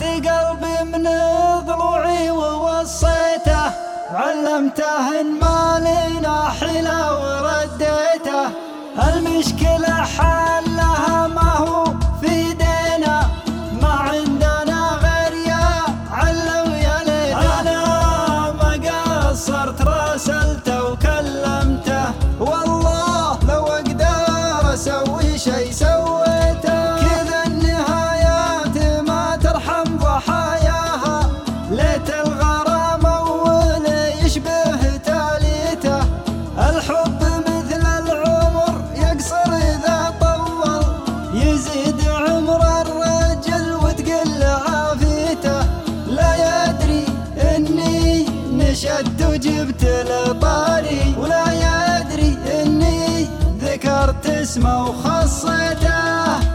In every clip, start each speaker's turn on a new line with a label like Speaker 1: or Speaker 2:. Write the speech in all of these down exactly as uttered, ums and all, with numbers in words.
Speaker 1: قلبي من ضلوعي ووصيته، علمته إن ما لنا حيلة ورديته. المشكلة حلها ما هو في ايدينا، ما عندنا غير يا علا ويا ليته. أنا ما قصرت راسلته وكلمته، والله لو أقدر أسوي شي سويته. كذا النهايات ما ترحم ضحاياها، ليت الغرام أول يشبه تاليته. الحب مثل العمر يقصر إذا طول، يزيد عمر الرجل وتقل عافيته. لا يدري إني نشدت وجبت لطاري، ولا يدري إني ذكرت اسمه وخصيته.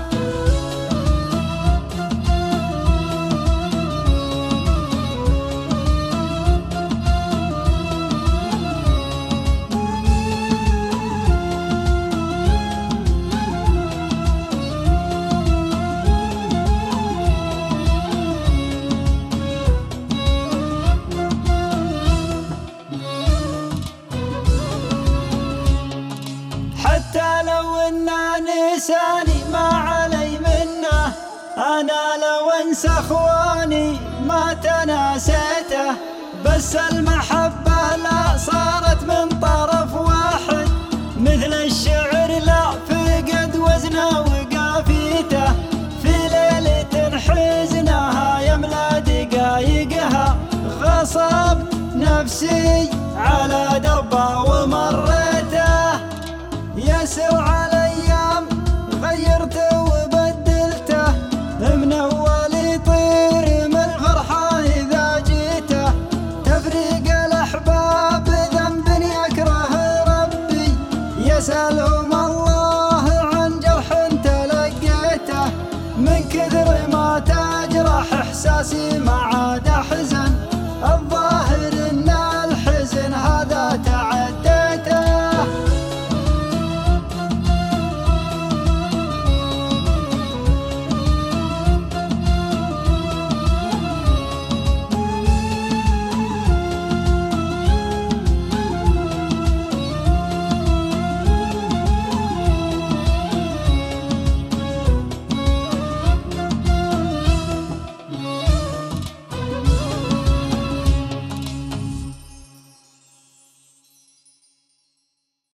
Speaker 1: حتى لو إنه نساني ما علي منه، أنا لو انسى اخواني ما تناسيته. بس المحبة لا صارت من طرف واحد، مثل الشعر لا فقد وزنه وقافيته. في ليلة حزنها يملى دقايقها، غصبت نفسي على دربه ومريته. يسر على ايام غيرته وبدلته، من اول يطير من الفرحه اذا جيته. تفريق الاحباب ذنب يكره ربي، يسالهم الله عن جرح تلقيته. من كثر ما تجرح احساسي ما